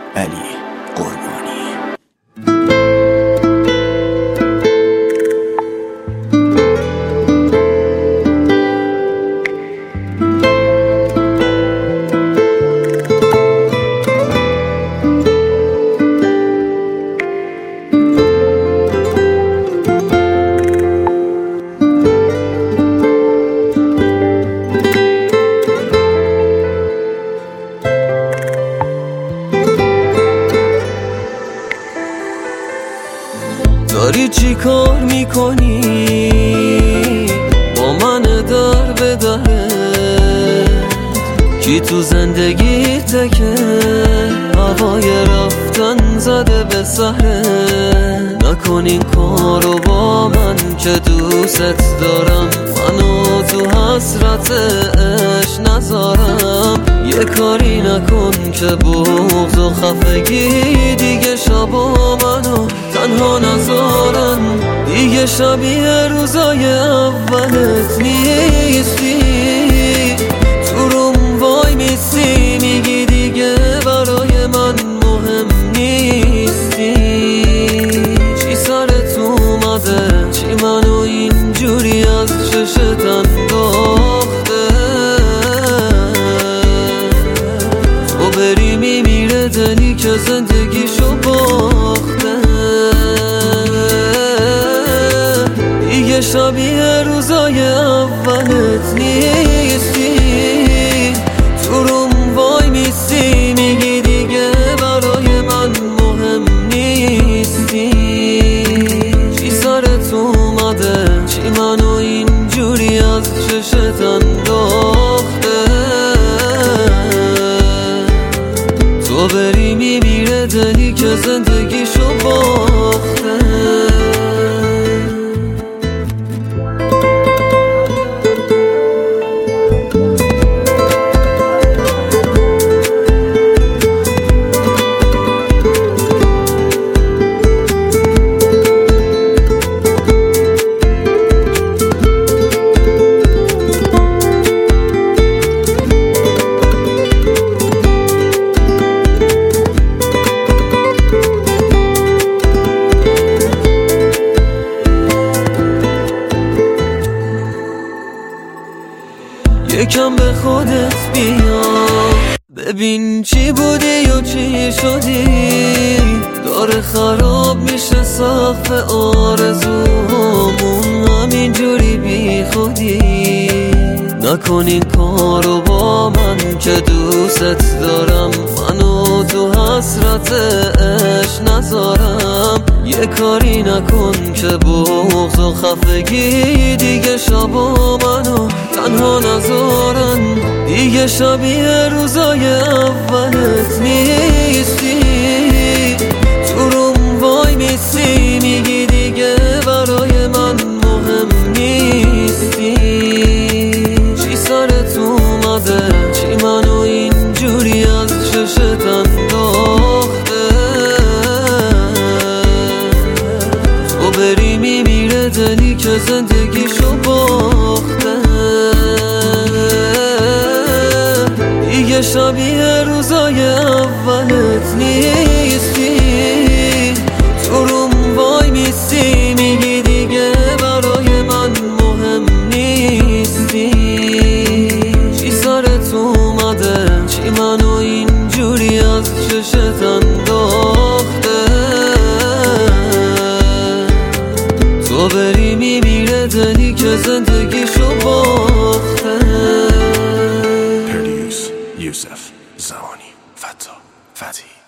علی قربانی. داری چی کار میکنی با من در به دره؟ کی تو زندگی تکه هوای رفتن زده به سهره؟ نکن این کارو با من که دوست دارم، منو تو حسرت عشق نذارم. یه کاری نکن که بغض و خفگی دیگه شبا منو تنها نذارن. دیگه شبیه روزای اولت نیستی، تو روم وای میستی میگی دیگه برای من مهم نیستی. چی سرت اومده؟ چی منو اینجوری از چشت انداخته؟ تو بری میمیره دلی که زندگیشو باخته. دیگه شبیه روزای اولت نیستی، تو روم وای میستی میگی دیگه برای من مهم نیستی. چی سرت اومده؟ چی منو اینجوری از چشت انداخته؟ تو بری میمیره دلی که زندگیشو باخته. یکم به خودت بیا، ببین چی بودی و چی شدی. داره خراب میشه سقف آرزوهامون همینجوری بی خودی. نکن این کارو با من که دوست دارم، منو تو حسرت عشق نذارم. یه کاری نکن که بغض و خفگی دیگه شبا منو تنها نذارن. دیگه شبیه روزای اولت نیستی، تو روم وای میستی میگی دیگه برای من مهم نیستی. چی سرت اومده؟ چی منو اینجوری از چشت انداخته؟ تو بری میمیره دلی که زندگیشو باخته. دیگه شبیه روزای اولت نیستی، تو روم وای میستی میگی دیگه برای من مهم نیستی. چی سرت اومده؟ چی منو اینجوری از چشت انداخته؟ تو بری میمیره دلی که زندگیشو باخته. یوسف زمانی فتا فتی.